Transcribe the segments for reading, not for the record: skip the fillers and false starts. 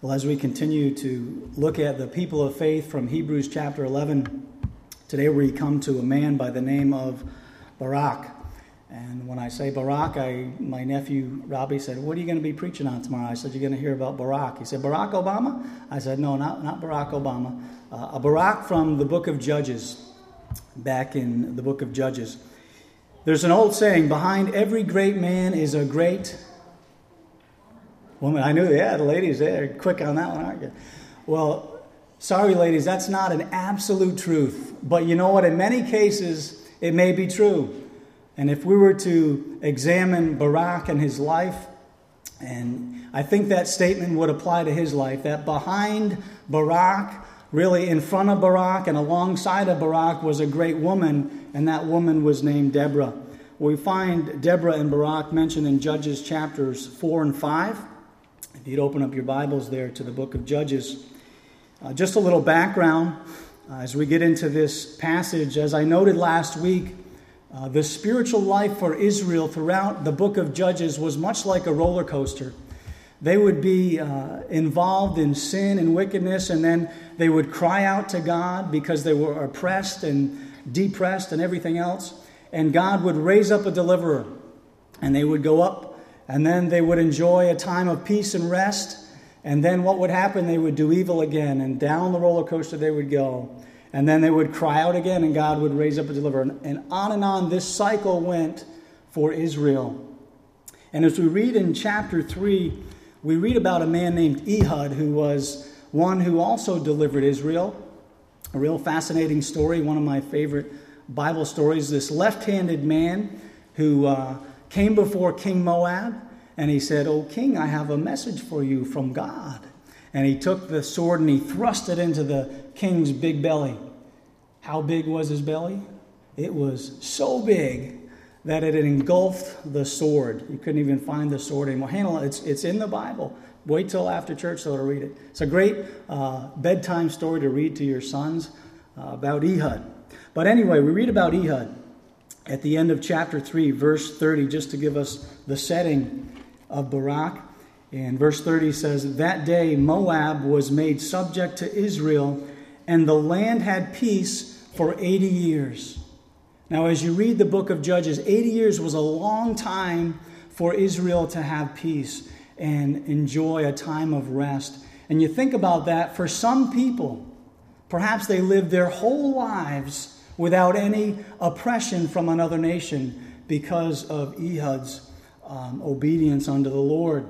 Well, as we continue to look at the people of faith from Hebrews chapter 11, today we come to a man by the name of Barak. And when I say Barak, my nephew Robbie said, "What are you going to be preaching on tomorrow?" I said, "You're going to hear about Barak." He said, "Barack Obama?" I said, "No, not Barack Obama. A Barak from the book of Judges, back in the book of Judges. There's an old saying, behind every great man is a great woman. I knew, the ladies, they're quick on that one, aren't you? Well, sorry, ladies, that's not an absolute truth. But you know what? In many cases, it may be true. And if we were to examine Barak and his life, and I think that statement would apply to his life, that behind Barak, really in front of Barak and alongside of Barak, was a great woman, and that woman was named Deborah. We find Deborah and Barak mentioned in Judges chapters 4 and 5. If you'd open up your Bibles there to the book of Judges. Just a little background as we get into this passage. As I noted last week, the spiritual life for Israel throughout the book of Judges was much like a roller coaster. They would be involved in sin and wickedness, and then they would cry out to God because they were oppressed and depressed and everything else. And God would raise up a deliverer, and they would go up, and then they would enjoy a time of peace and rest. And then what would happen? They would do evil again, and down the roller coaster they would go. And then they would cry out again, and God would raise up a deliverer. And on this cycle went for Israel. And as we read in chapter 3, we read about a man named Ehud, who was one who also delivered Israel. A real fascinating story, one of my favorite Bible stories. This left-handed man who came before King Moab, and he said, "Oh, king, I have a message for you from God." And he took the sword and he thrust it into the king's big belly. How big was his belly? It was so big that it had engulfed the sword. You couldn't even find the sword anymore. It's in the Bible. Wait till after church though to read it. It's a great bedtime story to read to your sons about Ehud. But anyway, we read about Ehud at the end of chapter 3, verse 30, just to give us the setting of Barak. And verse 30 says, "That day Moab was made subject to Israel, and the land had peace for 80 years. Now, as you read the book of Judges, 80 years was a long time for Israel to have peace and enjoy a time of rest. And you think about that, for some people, perhaps they lived their whole lives without any oppression from another nation because of Ehud's obedience unto the Lord.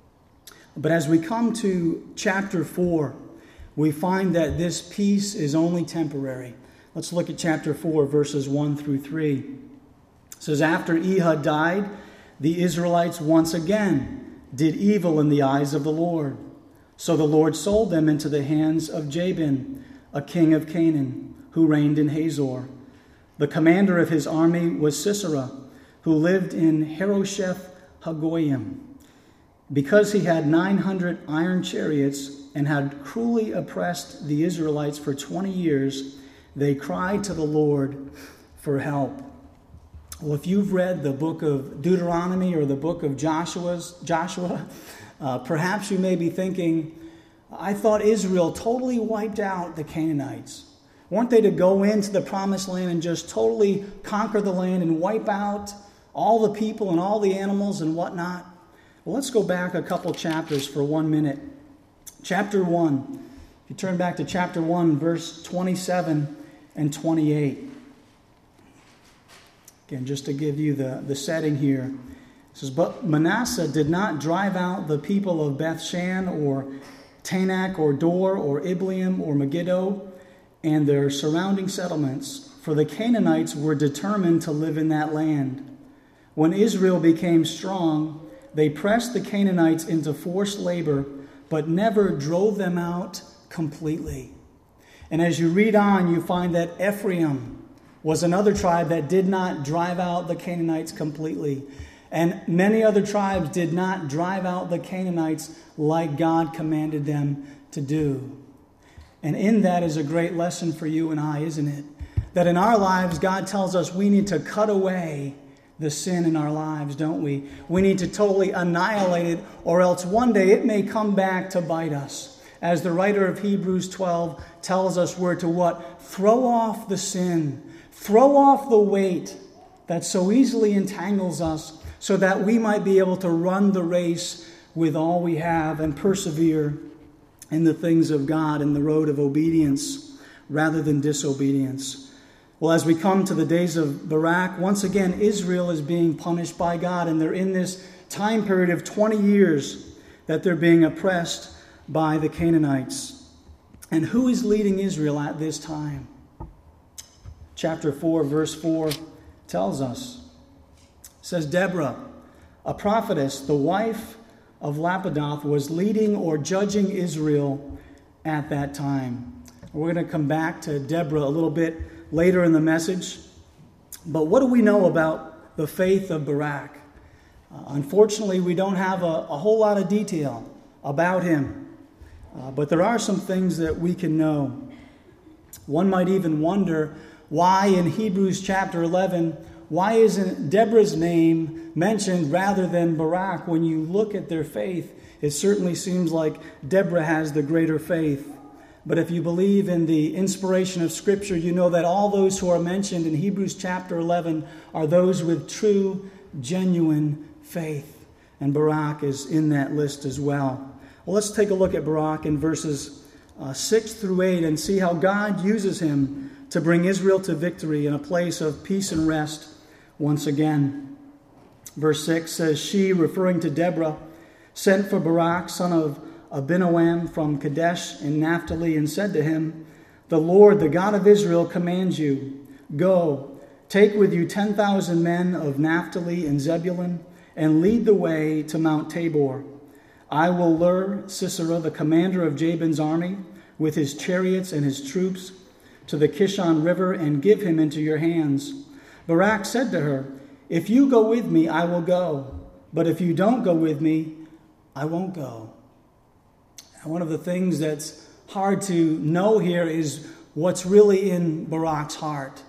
But as we come to chapter 4, we find that this peace is only temporary. Let's look at chapter 4, verses 1 through 3. It says, "After Ehud died, the Israelites once again did evil in the eyes of the Lord. So the Lord sold them into the hands of Jabin, a king of Canaan, who reigned in Hazor. The commander of his army was Sisera, who lived in Harosheth Hagoyim. Because he had 900 iron chariots and had cruelly oppressed the Israelites for 20 years, they cried to the Lord for help." Well, if you've read the book of Deuteronomy or the book of Joshua, perhaps you may be thinking, I thought Israel totally wiped out the Canaanites. Weren't they to go into the promised land and just totally conquer the land and wipe out all the people and all the animals and whatnot? Well, let's go back a couple chapters for 1 minute. Chapter 1. If you turn back to chapter 1, verse 27 and 28. Again, just to give you the setting here. It says, "But Manasseh did not drive out the people of Bethshan or Tanakh or Dor or Ibleam or Megiddo and their surrounding settlements, for the Canaanites were determined to live in that land. When Israel became strong, they pressed the Canaanites into forced labor, but never drove them out completely." And as you read on, you find that Ephraim was another tribe that did not drive out the Canaanites completely. And many other tribes did not drive out the Canaanites like God commanded them to do. And in that is a great lesson for you and I, isn't it? That in our lives, God tells us we need to cut away the sin in our lives, don't we? We need to totally annihilate it, or else one day it may come back to bite us. As the writer of Hebrews 12 tells us, we're to what? Throw off the sin. Throw off the weight that so easily entangles us, so that we might be able to run the race with all we have and persevere in the things of God in the road of obedience rather than disobedience. Well, as we come to the days of Barak, once again, Israel is being punished by God, and they're in this time period of 20 years that they're being oppressed by the Canaanites. And who is leading Israel at this time? Chapter 4, verse 4 tells us. It says, Deborah, a prophetess, the wife of Lapidoth, was leading or judging Israel at that time. We're going to come back to Deborah a little bit later in the message. But what do we know about the faith of Barak? Unfortunately, we don't have a whole lot of detail about him. But there are some things that we can know. One might even wonder why in Hebrews chapter 11, why isn't Deborah's name mentioned rather than Barak? When you look at their faith, it certainly seems like Deborah has the greater faith. But if you believe in the inspiration of Scripture, you know that all those who are mentioned in Hebrews chapter 11 are those with true, genuine faith. And Barak is in that list as well. Well, let's take a look at Barak in verses 6 through 8 and see how God uses him to bring Israel to victory in a place of peace and rest once again. Verse 6 says, She, referring to Deborah, sent for Barak, son of Abinoam from Kadesh in Naphtali, and said to him, The Lord, the God of Israel, commands you, Go, take with you 10,000 men of Naphtali and Zebulun, and lead the way to Mount Tabor. I will lure Sisera, the commander of Jabin's army, with his chariots and his troops, to the Kishon River, and give him into your hands. Barak said to her, If you go with me, I will go. But if you don't go with me, I won't go. And one of the things that's hard to know here is what's really in Barak's heart.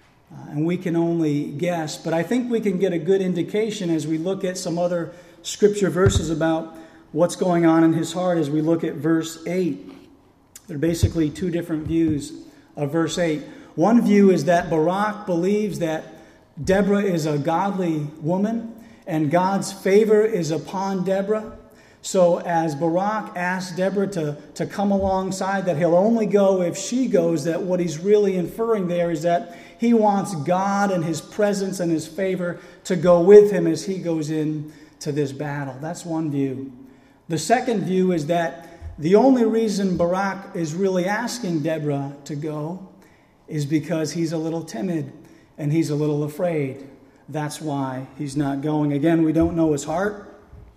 And we can only guess. But I think we can get a good indication as we look at some other scripture verses about what's going on in his heart as we look at verse 8. There are basically two different views of verse 8. One view is that Barak believes that Deborah is a godly woman and God's favor is upon Deborah. So as Barak asks Deborah to come alongside, that he'll only go if she goes, that what he's really inferring there is that he wants God and his presence and his favor to go with him as he goes in to this battle. That's one view. The second view is that the only reason Barak is really asking Deborah to go is because he's a little timid and he's a little afraid. That's why he's not going. Again, we don't know his heart.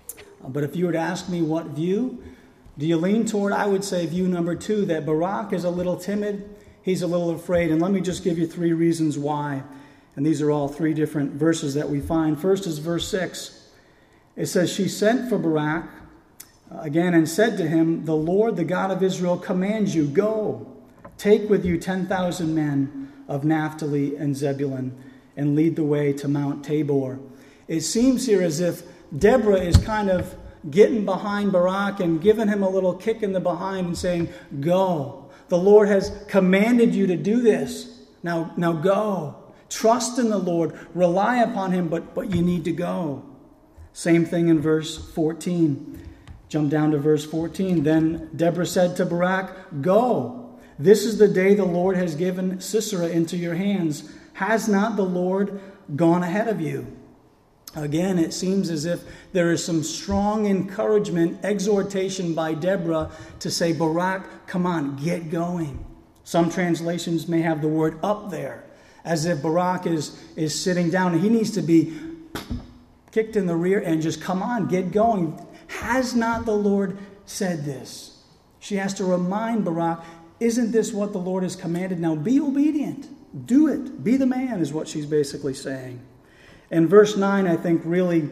But if you were to ask me what view do you lean toward, I would say view number 2, that Barak is a little timid, he's a little afraid. And let me just give you 3 reasons why. And these are all 3 different verses that we find. First is verse 6. It says, She sent for Barak again and said to him, The Lord, the God of Israel, commands you, Go, take with you 10,000 men of Naphtali and Zebulun, and lead the way to Mount Tabor. It seems here as if Deborah is kind of getting behind Barak and giving him a little kick in the behind and saying, Go. The Lord has commanded you to do this. Now go. Trust in the Lord. Rely upon him, but you need to go. Same thing in verse 14. Jump down to verse 14. Then Deborah said to Barak, Go. This is the day the Lord has given Sisera into your hands. Has not the Lord gone ahead of you? Again, it seems as if there is some strong encouragement, exhortation by Deborah to say, Barak, come on, get going. Some translations may have the word up there, as if Barak is sitting down and he needs to be kicked in the rear and just come on, get going. Has not the Lord said this? She has to remind Barak, isn't this what the Lord has commanded? Now be obedient. Do it. Be the man is what she's basically saying. And verse 9, I think, really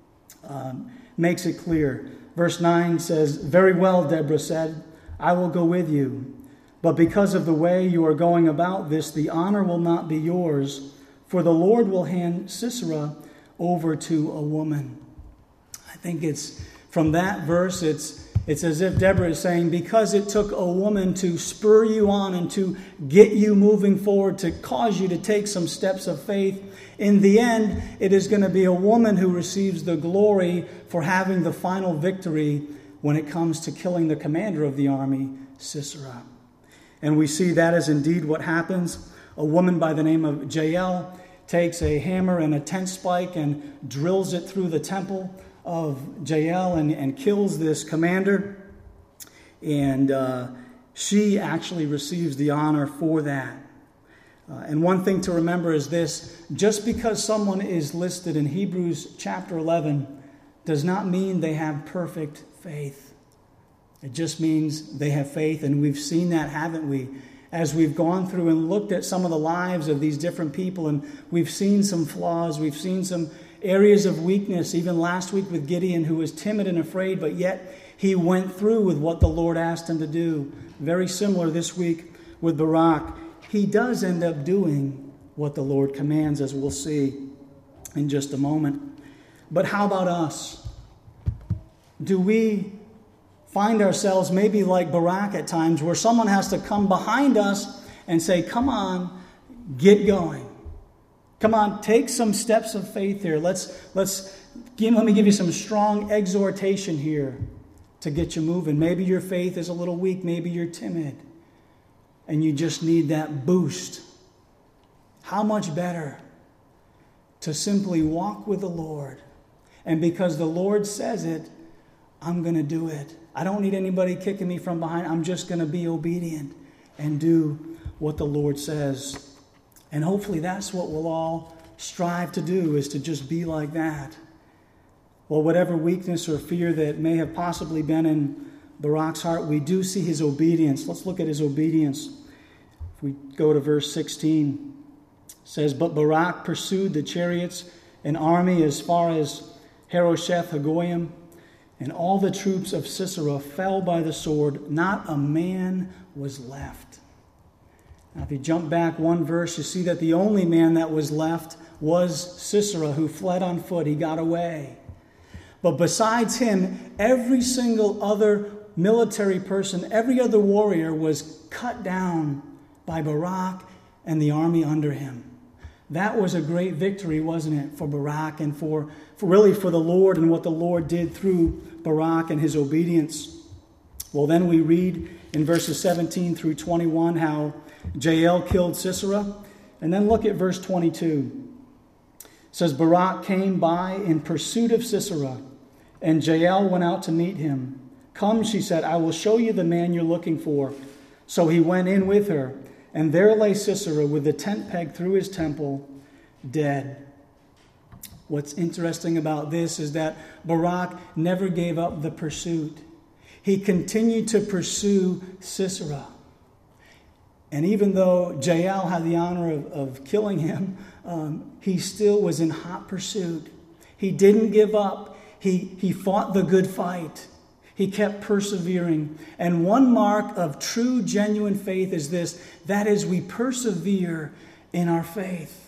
makes it clear. Verse 9 says, Very well, Deborah said, I will go with you. But because of the way you are going about this, the honor will not be yours, for the Lord will hand Sisera over to a woman. I think it's from that verse, it's as if Deborah is saying, because it took a woman to spur you on and to get you moving forward, to cause you to take some steps of faith, in the end, it is going to be a woman who receives the glory for having the final victory when it comes to killing the commander of the army, Sisera. And we see that is indeed what happens. A woman by the name of Jael takes a hammer and a tent spike and drills it through the temple of Jael and kills this commander. And she actually receives the honor for that. And one thing to remember is this: just because someone is listed in Hebrews chapter 11 does not mean they have perfect faith. It just means they have faith, and we've seen that, haven't we? As we've gone through and looked at some of the lives of these different people, and we've seen some flaws, we've seen some areas of weakness, even last week with Gideon, who was timid and afraid, but yet he went through with what the Lord asked him to do. Very similar this week with Barak. He does end up doing what the Lord commands, as we'll see in just a moment. But how about us? Do we find ourselves maybe like Barak at times, where someone has to come behind us and say, come on, get going. Come on, take some steps of faith here. Let me give you some strong exhortation here to get you moving. Maybe your faith is a little weak. Maybe you're timid and you just need that boost. How much better to simply walk with the Lord, and because the Lord says it, I'm going to do it. I don't need anybody kicking me from behind. I'm just going to be obedient and do what the Lord says. And hopefully that's what we'll all strive to do, is to just be like that. Well, whatever weakness or fear that may have possibly been in Barak's heart, we do see his obedience. Let's look at his obedience. If we go to verse 16, it says, "But Barak pursued the chariots and army as far as Harosheth Hagoyim, and all the troops of Sisera fell by the sword. Not a man was left." Now, if you jump back one verse, you see that the only man that was left was Sisera, who fled on foot. He got away. But besides him, every single other military person, every other warrior was cut down by Barak and the army under him. That was a great victory, wasn't it, for Barak and for the Lord and what the Lord did through Barak and his obedience. Well, then we read in verses 17 through 21 how Jael killed Sisera. And then look at verse 22. It says, "Barak came by in pursuit of Sisera, and Jael went out to meet him. 'Come,' she said, 'I will show you the man you're looking for.' So he went in with her, and there lay Sisera with the tent peg through his temple, dead." What's interesting about this is that Barak never gave up the pursuit. He continued to pursue Sisera. And even though Jael had the honor of killing him, he still was in hot pursuit. He didn't give up. He fought the good fight. He kept persevering. And one mark of true, genuine faith is this: that is, we persevere in our faith.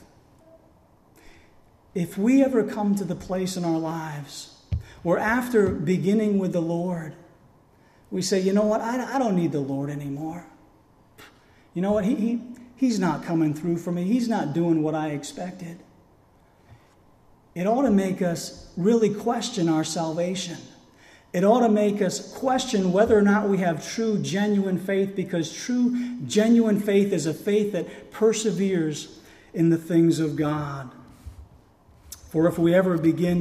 If we ever come to the place in our lives where after beginning with the Lord, we say, you know what, I don't need the Lord anymore. You know what, he's not coming through for me. He's not doing what I expected. It ought to make us really question our salvation. It ought to make us question whether or not we have true, genuine faith, because true, genuine faith is a faith that perseveres in the things of God. For if we ever begin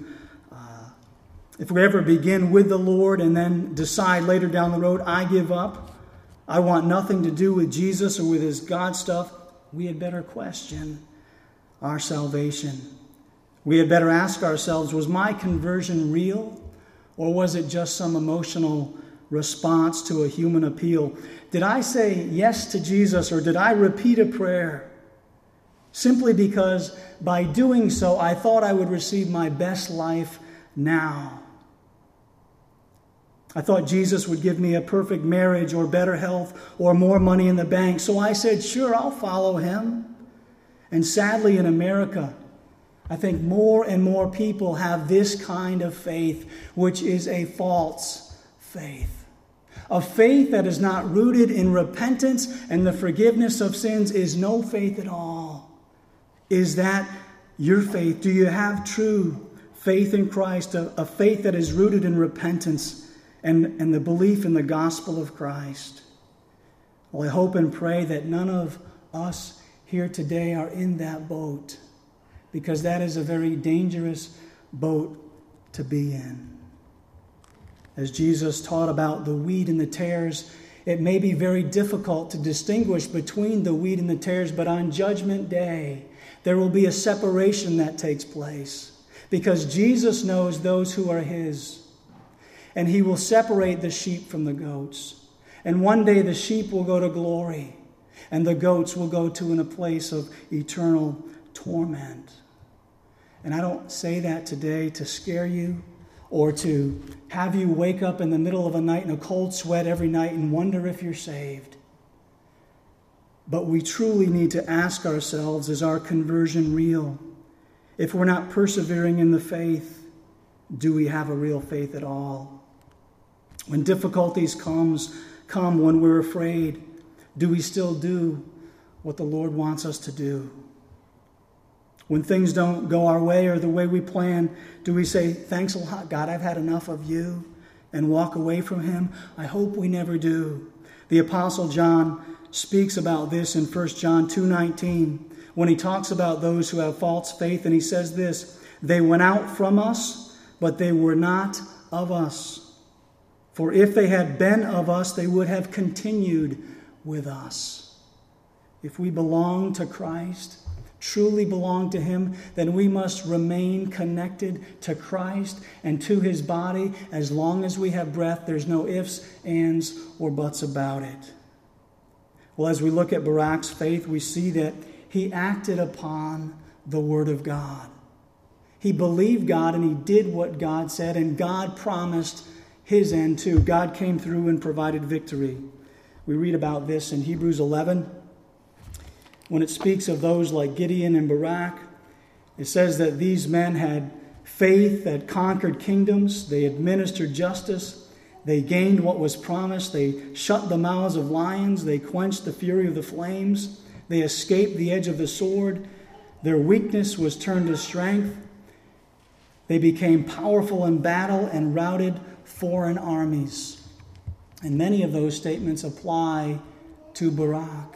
with the Lord and then decide later down the road, I give up, I want nothing to do with Jesus or with his God stuff, we had better question our salvation. We had better ask ourselves, was my conversion real? Or was it just some emotional response to a human appeal? Did I say yes to Jesus, or did I repeat a prayer simply because by doing so I thought I would receive my best life now? I thought Jesus would give me a perfect marriage or better health or more money in the bank. So I said, sure, I'll follow him. And sadly in America, I think more and more people have this kind of faith, which is a false faith. A faith that is not rooted in repentance and the forgiveness of sins is no faith at all. Is that your faith? Do you have true faith in Christ, a faith that is rooted in repentance and the belief in the gospel of Christ? Well, I hope and pray that none of us here today are in that boat, because that is a very dangerous boat to be in. As Jesus taught about the wheat and the tares, it may be very difficult to distinguish between the wheat and the tares, but on Judgment Day, there will be a separation that takes place, because Jesus knows those who are his, and he will separate the sheep from the goats. And one day the sheep will go to glory, and the goats will go to a place of eternal torment. And I don't say that today to scare you or to have you wake up in the middle of a night in a cold sweat every night and wonder if you're saved. But we truly need to ask ourselves, is our conversion real? If we're not persevering in the faith, do we have a real faith at all? When difficulties come when we're afraid, do we still do what the Lord wants us to do? When things don't go our way or the way we plan, do we say, thanks a lot, God, I've had enough of you, and walk away from him? I hope we never do. The Apostle John speaks about this in 1 John 2:19 when he talks about those who have false faith, and he says this, they went out from us, but they were not of us. For if they had been of us, they would have continued with us. If we belong to Christ, truly belong to him, then we must remain connected to Christ and to his body as long as we have breath. There's no ifs, ands, or buts about it. Well, as we look at Barak's faith, we see that he acted upon the word of God. He believed God and he did what God said, and God promised his end too. God came through and provided victory. We read about this in Hebrews 11. When it speaks of those like Gideon and Barak, it says that these men had faith that conquered kingdoms. They administered justice. They gained what was promised. They shut the mouths of lions. They quenched the fury of the flames. They escaped the edge of the sword. Their weakness was turned to strength. They became powerful in battle and routed foreign armies. And many of those statements apply to Barak.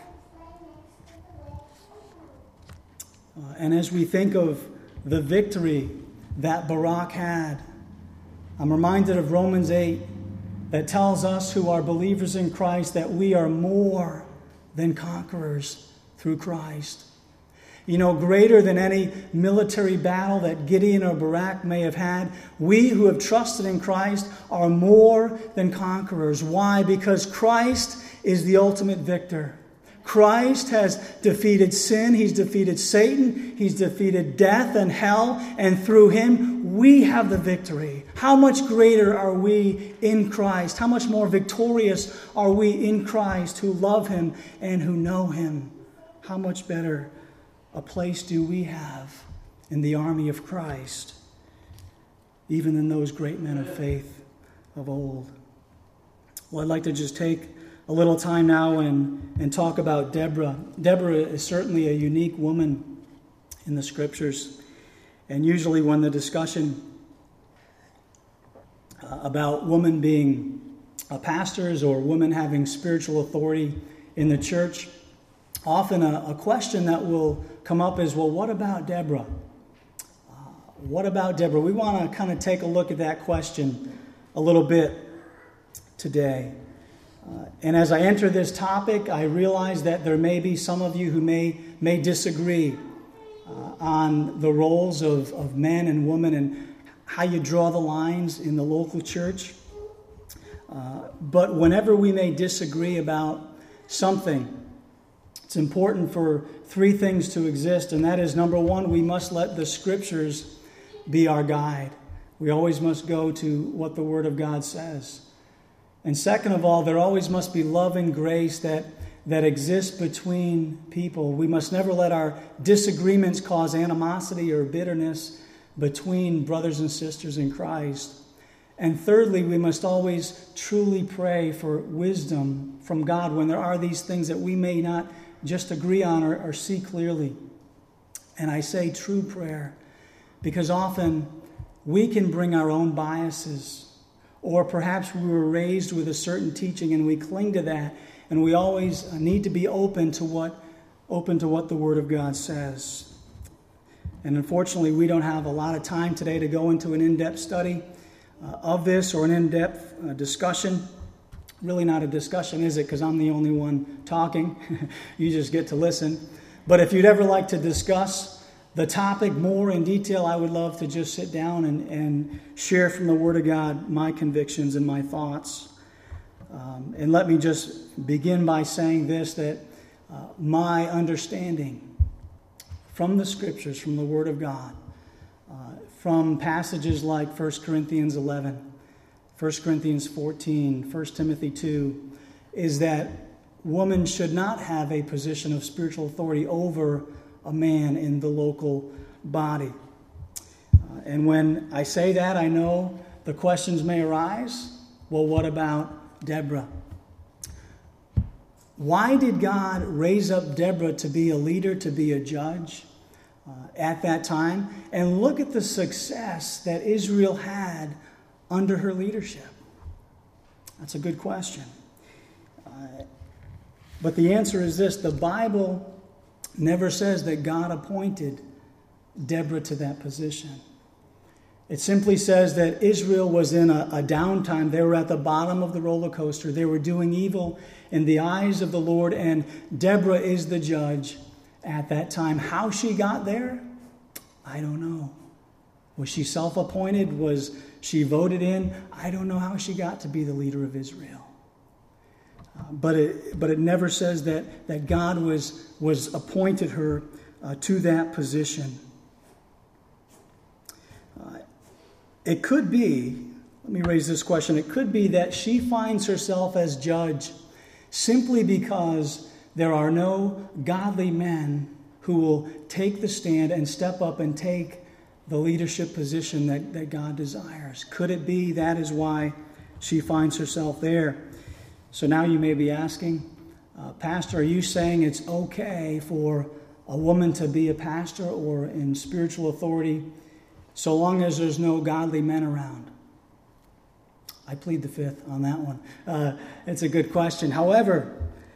And as we think of the victory that Barak had, I'm reminded of Romans 8 that tells us who are believers in Christ that we are more than conquerors through Christ. You know, greater than any military battle that Gideon or Barak may have had, we who have trusted in Christ are more than conquerors. Why? Because Christ is the ultimate victor. Christ has defeated sin, he's defeated Satan, he's defeated death and hell, and through him we have the victory. How much greater are we in Christ? How much more victorious are we in Christ who love him and who know him? How much better a place do we have in the army of Christ, even than those great men of faith of old? Well, I'd like to just take a little time now and talk about Deborah. Deborah is certainly a unique woman in the Scriptures. And usually when the discussion about women being pastors or women having spiritual authority in the church, often a question that will come up is, well, what about Deborah? What about Deborah? We want to kind of take a look at that question a little bit today. And as I enter this topic, I realize that there may be some of you who may disagree on the roles of men and women and how you draw the lines in the local church. But whenever we may disagree about something, it's important for three things to exist, and that is, number one, we must let the Scriptures be our guide. We always must go to what the Word of God says. And second of all, there always must be love and grace that that exists between people. We must never let our disagreements cause animosity or bitterness between brothers and sisters in Christ. And thirdly, we must always truly pray for wisdom from God when there are these things that we may not just agree on or see clearly. And I say true prayer because often we can bring our own biases, or perhaps we were raised with a certain teaching and we cling to that, and we always need to be open to what the Word of God says. And unfortunately, we don't have a lot of time today to go into an in-depth study of this or an in-depth discussion. Really not a discussion, is it? Because I'm the only one talking. You just get to listen. But if you'd ever like to discuss the topic more in detail, I would love to just sit down and share from the Word of God my convictions and my thoughts. And let me just begin by saying this, that my understanding from the Scriptures, from the Word of God, from passages like 1 Corinthians 11, 1 Corinthians 14, 1 Timothy 2, is that woman should not have a position of spiritual authority over a man in the local body. And when I say that, I know the questions may arise. Well, what about Deborah? Why did God raise up Deborah to be a leader, to be a judge at that time? And look at the success that Israel had under her leadership. That's a good question. But the answer is this: the Bible never says that God appointed Deborah to that position. It simply says that Israel was in a downtime. They were at the bottom of the roller coaster. They were doing evil in the eyes of the Lord, and Deborah is the judge at that time. How she got there, I don't know. Was she self-appointed? Was she voted in? I don't know how she got to be the leader of Israel. But it never says that God was appointed her to that position. It could be, let me raise this question, it could be that she finds herself as judge simply because there are no godly men who will take the stand and step up and take the leadership position that God desires. Could it be that is why she finds herself there? So now you may be asking, Pastor, are you saying it's okay for a woman to be a pastor or in spiritual authority so long as there's no godly men around? I plead the fifth on that one. It's a good question. However,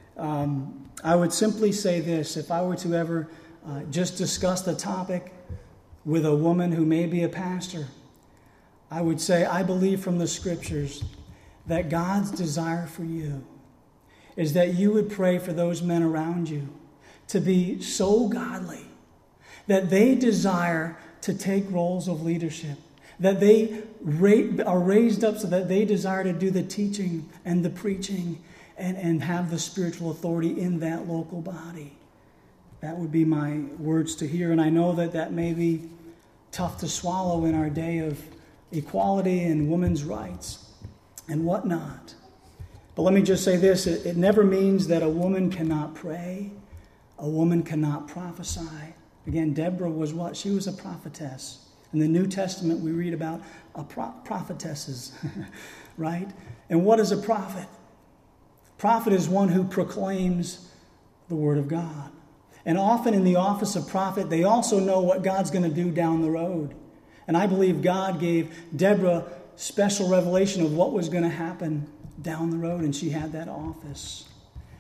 I would simply say this: if I were to ever just discuss the topic with a woman who may be a pastor, I would say I believe from the Scriptures that God's desire for you is that you would pray for those men around you to be so godly that they desire to take roles of leadership, that they are raised up so that they desire to do the teaching and the preaching and have the spiritual authority in that local body. That would be my words to hear. And I know that may be tough to swallow in our day of equality and women's rights and whatnot. But let me just say this: it never means that a woman cannot pray, a woman cannot prophesy. Again, Deborah was what? She was a prophetess. In the New Testament, we read about prophetesses, right? And what is a prophet? A prophet is one who proclaims the Word of God. And often in the office of prophet, they also know what God's going to do down the road. And I believe God gave Deborah special revelation of what was going to happen down the road, and she had that office.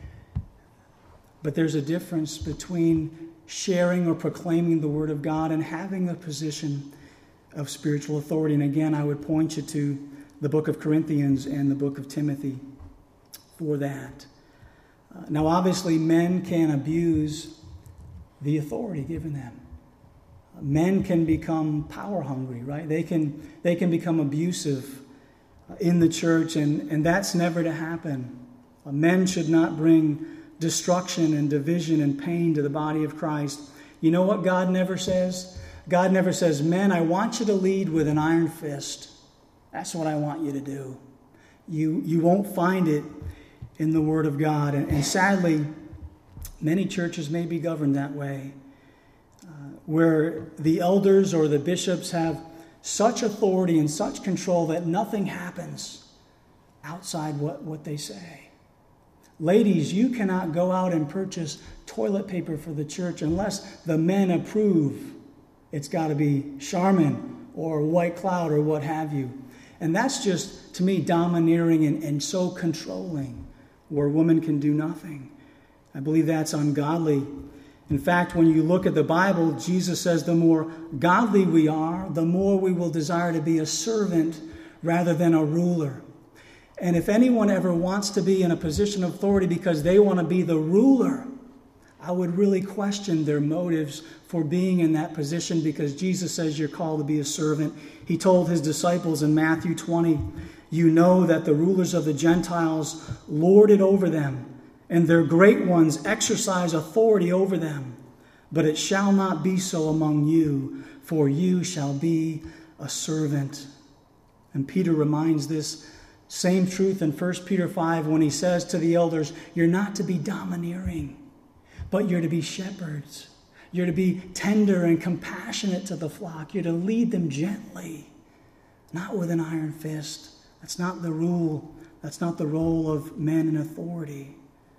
But there's a difference between sharing or proclaiming the Word of God and having a position of spiritual authority. And again, I would point you to the book of Corinthians and the book of Timothy for that. Now, obviously, men can abuse the authority given them. Men can become power hungry, right? They can become abusive in the church, and that's never to happen. Men should not bring destruction and division and pain to the body of Christ. You know what God never says? God never says, men, I want you to lead with an iron fist. That's what I want you to do. You won't find it in the Word of God. And sadly, Many churches may be governed that way, where the elders or the bishops have such authority and such control that nothing happens outside what they say. Ladies, you cannot go out and purchase toilet paper for the church unless the men approve. It's got to be Charmin or White Cloud or what have you. And that's just, to me, domineering and so controlling, where women can do nothing. I believe that's ungodly. In fact, when you look at the Bible, Jesus says the more godly we are, the more we will desire to be a servant rather than a ruler. And if anyone ever wants to be in a position of authority because they want to be the ruler, I would really question their motives for being in that position, because Jesus says you're called to be a servant. He told his disciples in Matthew 20, "You know that the rulers of the Gentiles lord it over them, and their great ones exercise authority over them. But it shall not be so among you, for you shall be a servant." And Peter reminds this same truth in 1 Peter 5 when he says to the elders, you're not to be domineering, but you're to be shepherds. You're to be tender and compassionate to the flock. You're to lead them gently, not with an iron fist. That's not the rule. That's not the role of men in authority.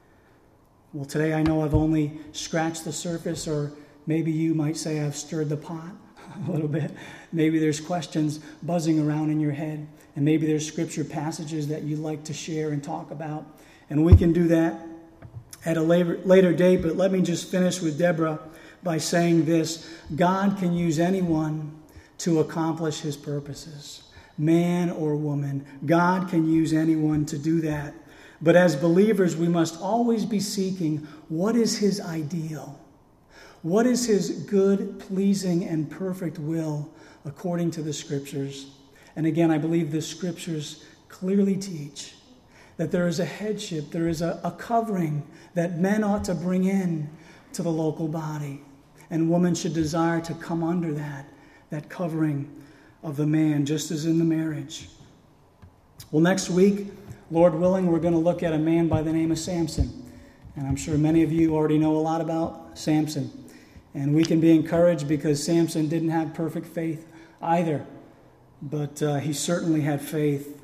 Well, today I know I've only scratched the surface, or maybe you might say I've stirred the pot a little bit. Maybe there's questions buzzing around in your head, and maybe there's scripture passages that you'd like to share and talk about. And we can do that at a later date, but let me just finish with Deborah by saying this. God can use anyone to accomplish his purposes, man or woman. God can use anyone to do that. But as believers, we must always be seeking what is his ideal. What is his good, pleasing, and perfect will according to the scriptures? And again, I believe the scriptures clearly teach that there is a headship, there is a covering that men ought to bring in to the local body. And women should desire to come under that covering of the man, just as in the marriage. Well, next week, Lord willing, we're going to look at a man by the name of Samson. And I'm sure many of you already know a lot about Samson. And we can be encouraged because Samson didn't have perfect faith either. But he certainly had faith.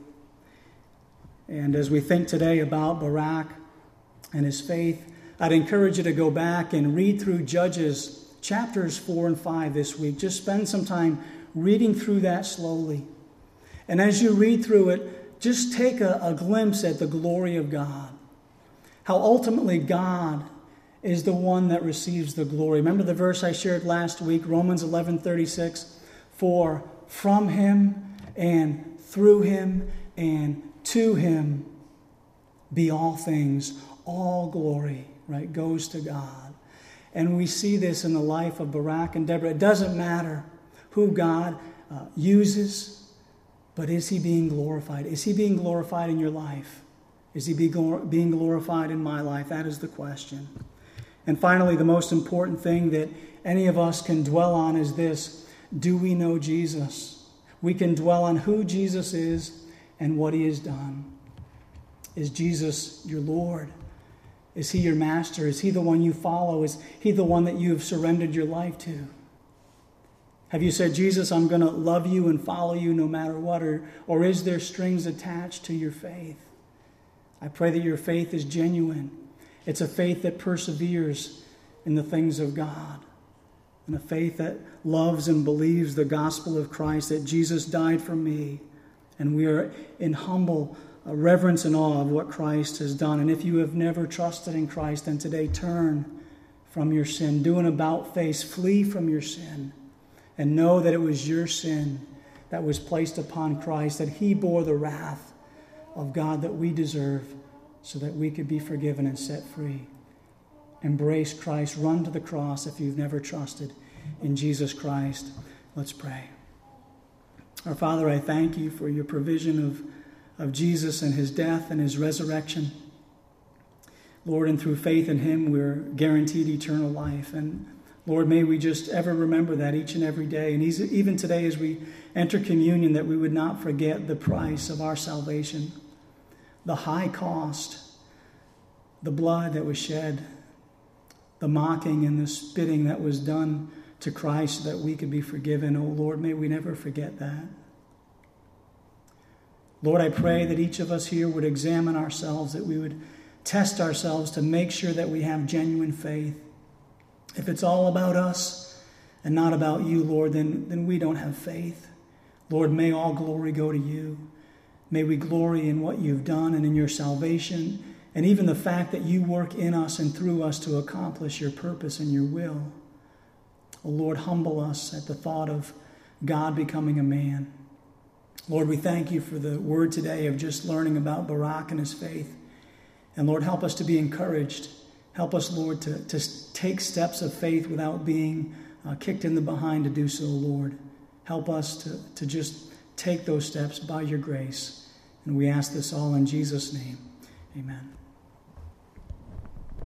And as we think today about Barak and his faith, I'd encourage you to go back and read through Judges chapters 4 and 5 this week. Just spend some time reading through that slowly. And as you read through it, just take a glimpse at the glory of God. How ultimately God is the one that receives the glory. Remember the verse I shared last week, Romans 11:36, "For from him and through him and to him be all things, all glory," right, goes to God. And we see this in the life of Barak and Deborah. It doesn't matter who God uses, but is he being glorified? Is he being glorified in your life? Is he being glorified in my life? That is the question. And finally, the most important thing that any of us can dwell on is this: do we know Jesus? We can dwell on who Jesus is and what he has done. Is Jesus your Lord? Is he your master? Is he the one you follow? Is he the one that you have surrendered your life to? Have you said, Jesus, I'm going to love you and follow you no matter what? Or is there strings attached to your faith? I pray that your faith is genuine. It's a faith that perseveres in the things of God, and a faith that loves and believes the gospel of Christ, that Jesus died for me, and we are in humble reverence and awe of what Christ has done. And if you have never trusted in Christ, then today turn from your sin. Do an about-face. Flee from your sin. And know that it was your sin that was placed upon Christ, that he bore the wrath of God that we deserve so that we could be forgiven and set free. Embrace Christ. Run to the cross if you've never trusted in Jesus Christ. Let's pray. Our Father, I thank you for your provision of Jesus and his death and his resurrection. Lord, and through faith in him, we're guaranteed eternal life. And Lord, may we just ever remember that each and every day. And even today as we enter communion, that we would not forget the price of our salvation, the high cost, the blood that was shed the mocking and the spitting that was done to Christ so that we could be forgiven. Oh Lord, may we never forget that. Lord, I pray that each of us here would examine ourselves, that we would test ourselves to make sure that we have genuine faith. If it's all about us and not about you, Lord, then we don't have faith. Lord, may all glory go to you. May we glory in what you've done and in your salvation, and even the fact that you work in us and through us to accomplish your purpose and your will. Oh Lord, humble us at the thought of God becoming a man. Lord, we thank you for the word today of just learning about Barak and his faith. And Lord, help us to be encouraged. Help us, Lord, to take steps of faith without being kicked in the behind to do so, Lord. Help us to just take those steps by your grace. And we ask this all in Jesus' name. Amen.